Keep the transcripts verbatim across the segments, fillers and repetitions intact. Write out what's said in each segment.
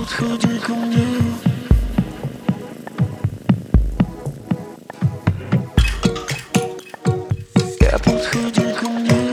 подходи ко мне. Я подходи ко мне.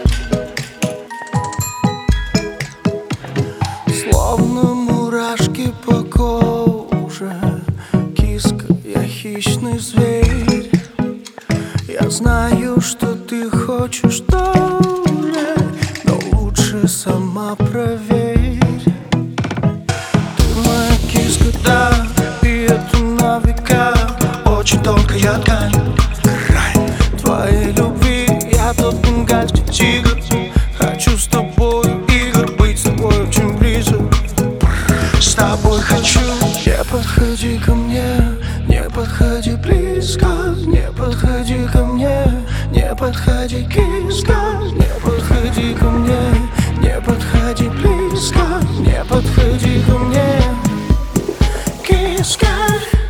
Словно мурашки по коже, киска, я хищный зверь. Я знаю, что ты хочешь тоже, но лучше сама проверь. Ты моя киска, да, и это на века. Очень тонкая ткань, край твоей любви. Я тот бенгальский тигр, хочу с тобой игр, быть с тобой очень близок. С тобой хочу. Не подходи ко мне, не подходи близко. Не подходи ко мне, не подходи, киска. Не подходи ко мне, не подходи близко. Не подходи ко мне, киска.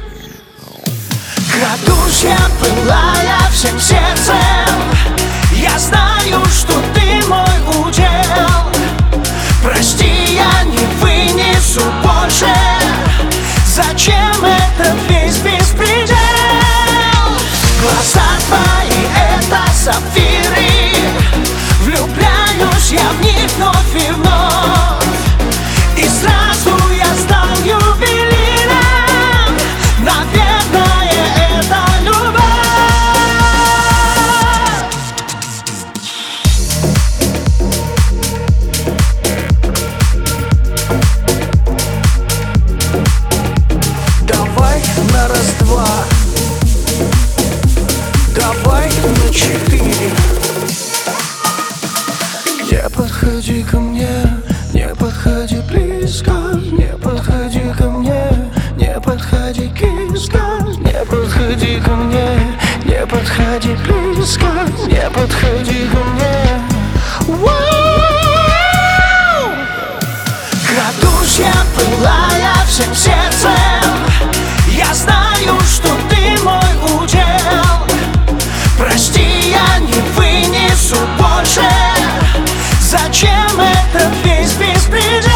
Крадусь я, пылая всем сердцем. Я знаю, что ты мой удел. Прости, я не вынесу больше. Зачем это весь беспредел? Глаза твои — это сапфиры. Влюбляюсь я в них вновь и вновь. И сразу я стал ювелиром. Наверное, это любовь. Давай на раз-два, давай на четыре. Не подходи ко мне, не подходи близко. Не подходи ко мне, не подходи, киска. Не подходи ко мне, не подходи близко. Не подходи ко мне. Вау! Крадусь я, пылая всем сердцем. Я знаю, что ты мой удел. Прости, я не вынесу больше. Зачем это весь беспредел?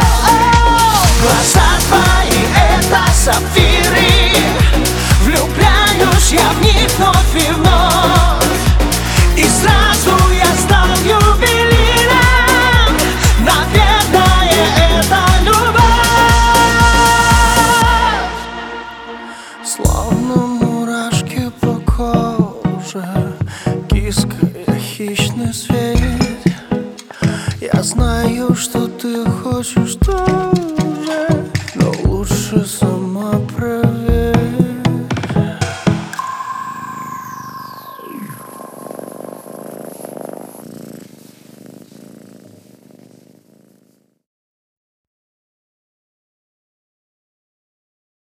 Глаза твои — это сапфиры. Влюбляюсь я в них вновь и вновь. И сразу я стал ювелиром. Наверное, это любовь. Словно мурашки по коже, киска, я хищный зверь. Я знаю, что ты хочешь тоже, но лучше сама проверь.